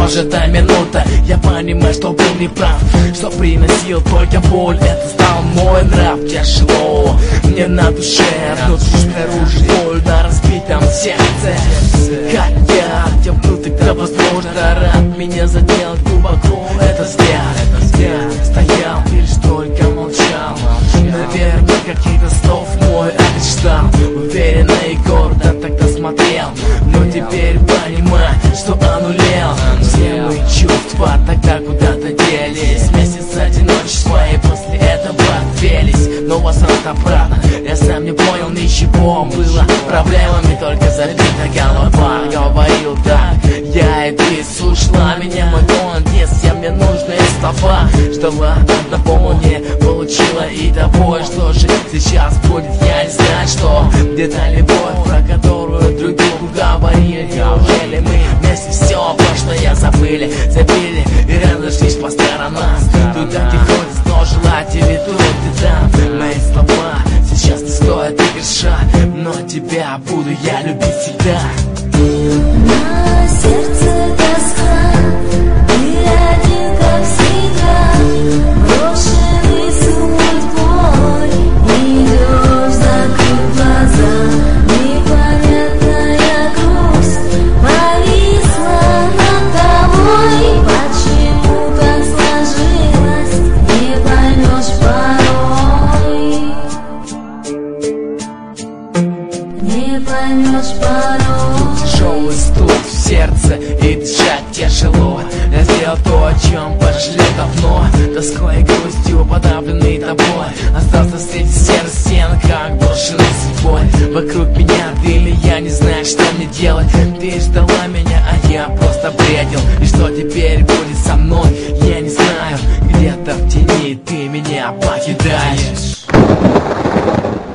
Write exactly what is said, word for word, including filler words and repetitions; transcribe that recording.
прожита минута. Я понимаю, что был неправ, что приносил только боль. Это стал мой нрав. Тяжело мне на душе, внутри снаружи боль на разбитом сердце. Как я хотел был тогда, возможно, рад. Меня задел глубоко этот взгляд. Стоял, лишь только молчал. Наверное, каких-то слов мой адрес ждал. Уверенно и гордо тогда смотрел, но теперь понимаю, что онулел. Все мои чувства тогда куда-то делись. Месяц одиночества и после этого отвелись. Но возврат обратно, я сам не понял ничего. Было проблемами только забита голова. Говорил так, я и ты, слушала меня, мой молодец. Я мне нужные слова ждала, одного не получила и того, что же сейчас будет. Я не знаю, что где-то любовь, про которую друг другу говорили. Неужели мы вместе все прошлое забыли, забили и разошлись по сторонам? Туда, где ходят, но желатели тут и там. Мои слова сейчас не стоят и греша, но тебя буду я любить всегда. На сердце тоска, ты один, как всегда, брошенный судьбой. Идешь, закрыв глаза, непонятная грусть повисла над тобой. Почему так сложилось, не поймешь порой. Не поймешь порой. Тяжелый стук в сердце и дышать тяжело. Я сделал то, о чем пожалел давно. Тоской и грустью подавленный тобой. Остался среди серых стен, как брошенный судьбой. Вокруг меня дым, и я не знаю, что мне делать. Ты ждала меня, а я просто бредил. И что теперь будет со мной, я не знаю. Где-то в тени ты меня покидаешь.